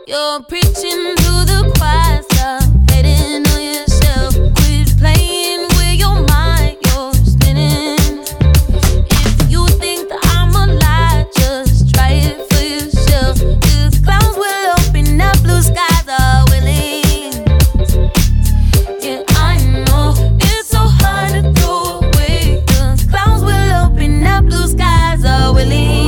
You're preaching to the choir, stop hating on yourself. Quit playing with your mind, you're spinning. If you think that I'm a lie, just try it for yourself. 'Cause clouds will open up, blue skies are willing. Yeah, I know it's so hard to throw away. 'Cause clouds will open up, blue skies are willing.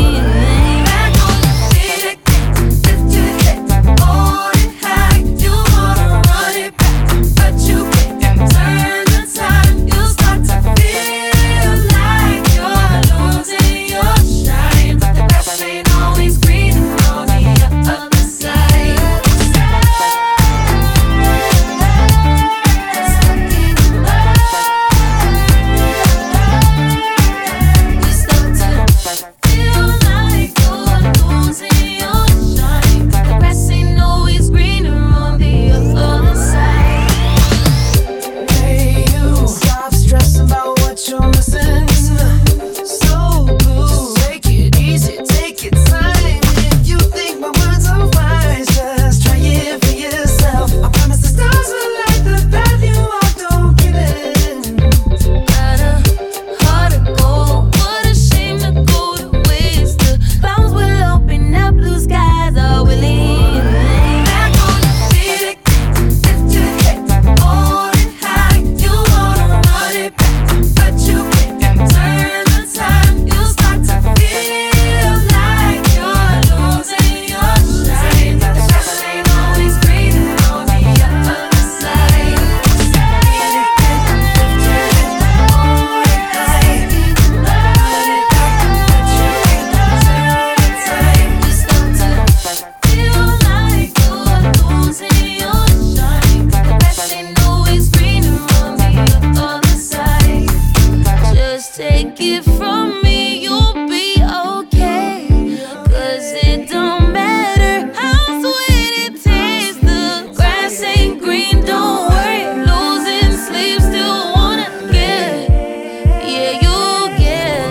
Take it from me, you'll be okay. 'Cause it don't matter how sweet it tastes. The grass ain't green, don't worry. Losing sleep, still wanna get. Yeah, you'll get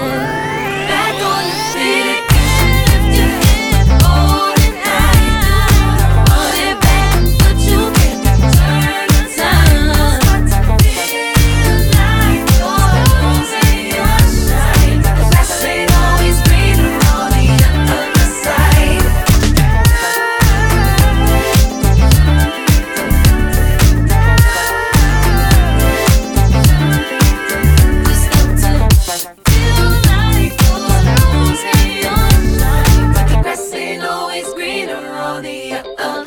back on your feet again. Lift your head, hold it high. Run it back, but you can't turn the time. Feel like you're losing. Greener on the other